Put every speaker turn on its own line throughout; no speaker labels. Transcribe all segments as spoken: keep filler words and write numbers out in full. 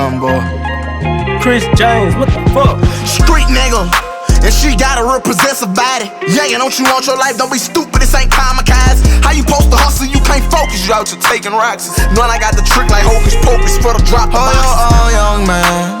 young boy.
Chris James, what the fuck?
Street nigga, and she got a real possessive body. Yeah, don't you want your life? Don't be stupid, this ain't kamikaze. How you supposed to hustle? You can't focus, you out here taking rocks. Knowing I got the trick like hocus pocus for the drop. Oh, oh, young man.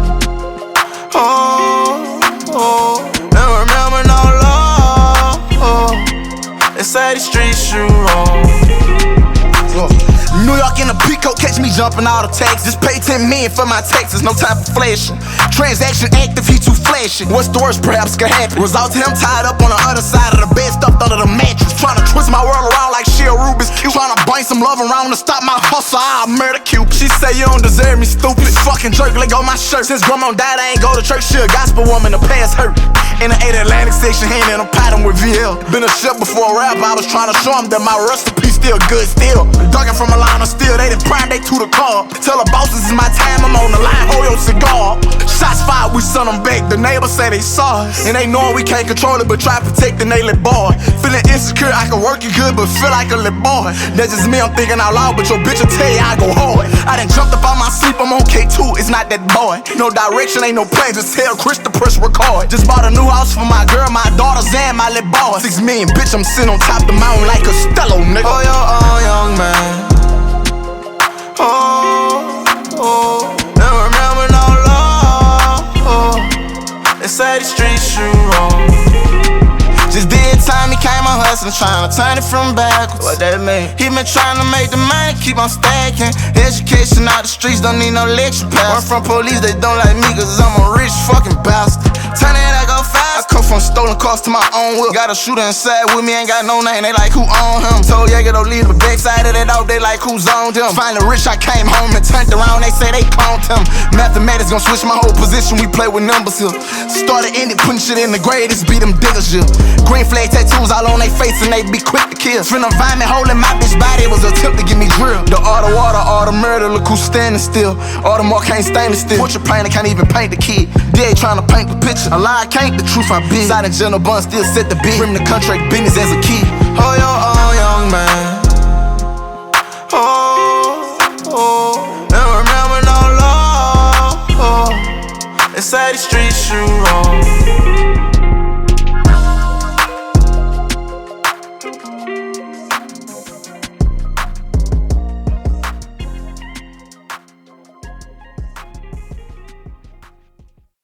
Oh, oh, never remember no law. Oh, they say the streets you wrong. Oh. New York in a peacoat, catch me jumping out of taxes. Just pay ten million for my taxes, no time for flashing. Transaction active, he too flashy. What's the worst perhaps could happen? Result to him tied up on the other side of the bed, stuffed under the mattress. Trying to twist my world around like she a Rubik's Cube. Trying to bring some love around to stop my hustle, I'll murder Cupid. She say you don't deserve me, stupid. Fucking jerk, let go my shirt. Since grandma died, I ain't go to church. She a gospel woman, the past hurt. In the eight Atlantic section, hand in a pattern with V L. Been a chef before a rap, I was trying to show him that my recipe still good still. Ducking from a line of steel, they done prime, they to the car. Tell the bosses it's my time, I'm on the line, hold your cigar. Shots fired, we sent them back, the neighbors say they saw us. And they knowin' we can't control it, but try to protect the naily boy. Feeling insecure, I can work it good, but feel like a little boy. That's just me, I'm thinking out loud, but your bitch will tell you I go hard. I done jumped up out my sleep, I'm on K two, it's not that boy. No direction, ain't no plan, just tell Chris to press record. Just bought a new house for my girl, my daughters, and my little boy. Six million, bitch, I'm sitting on top of the mountain like Costello, nigga. Oh, yo, oh, young man. Oh, oh, never remember no law. Oh, they say the streets you wrong. Just did time, he came on hustling, trying to turn it from backwards. What that mean? He been trying to make the money, keep on stacking. Education out the streets, don't need no lecture pass. Run from police, they don't like me, cause I'm a rich fucking bastard. Turn it, I go fast. I come from stolen cars to my own whip. Got a shooter inside with me, ain't got no name, they like who own him. Told Yager don't leave the backside of that dog, they like who's owned him. Finally rich, I came home and turned around, they say they cloned him. Mathematics gon' switch my whole position, we play with numbers here. Started ended, putting shit in the grade, it's beat them diggers, yeah. Green flag tattoos all on they face and they be quick to kill. From environment holding my bitch body, it was a attempt to get me drilled. The all the water, all the murder, look who's standing still. All the more can't stand it still. What you painter can't even paint the kid. D A trying to paint the picture. A lie can't, the truth I been. Side and general bun still set the beat. Rim the contract business as a kid. Oh, yo, oh, young man.